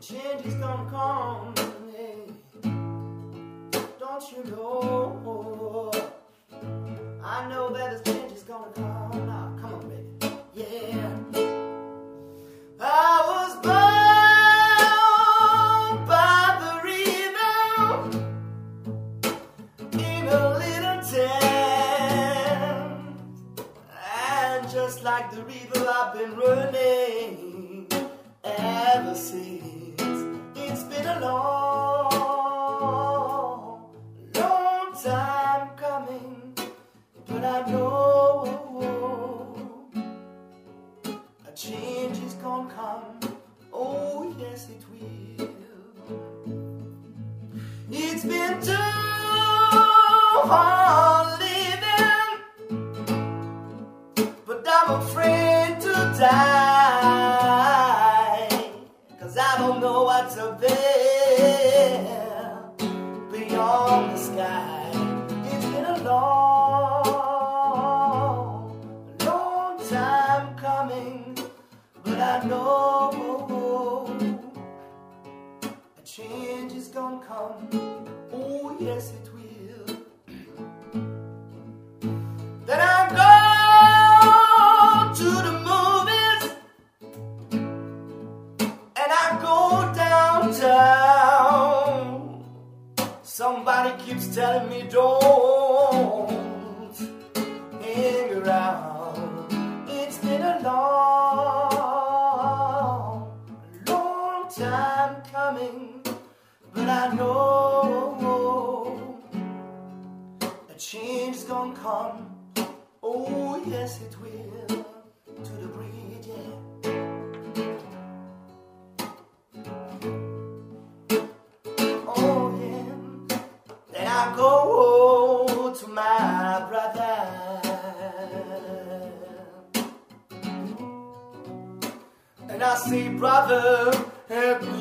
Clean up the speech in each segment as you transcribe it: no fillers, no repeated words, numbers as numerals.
change is gonna come, hey. Don't you know? I know that the change is gonna come. Now, come on, baby. Yeah. I was born by the river in a little town, and just like the river, I've been running ever since. It's been a long, long time coming, but I know a change is gonna come. Oh yes, it will. It's been too hard living, but I'm afraid to die, 'cause I don't know what's up there beyond the sky. It's been a long, long time coming, but I know a change is gonna come. Oh yes, it will. Then I go to the movies, and I go downtown. Somebody keeps telling me don't hang around. It's been a long, long time coming, but I know a change is gonna come. Oh yes, it will. To the bridge, yeah. Oh yeah. Then I go to my brother, and I say, brother, help me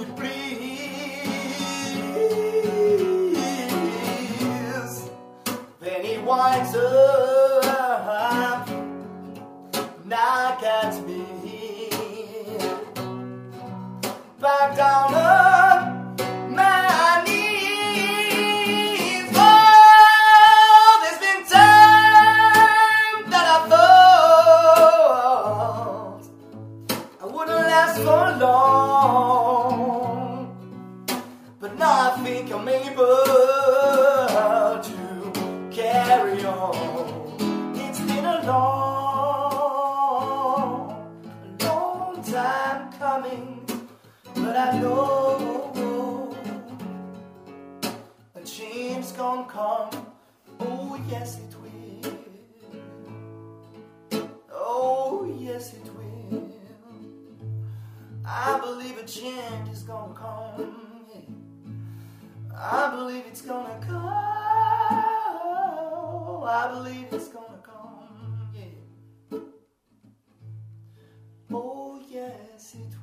please. Then he winds up, knock at me, back down on my knees. Oh, there's been time that I thought I wouldn't last for long, but now I think I'm able to carry on. It's been a long, long time coming, but I know a change's gonna come. Oh yes, it will. Oh yes, it will. I believe a change is gonna come. I believe it's gonna come. I believe it's gonna come. Yeah. Oh yes, it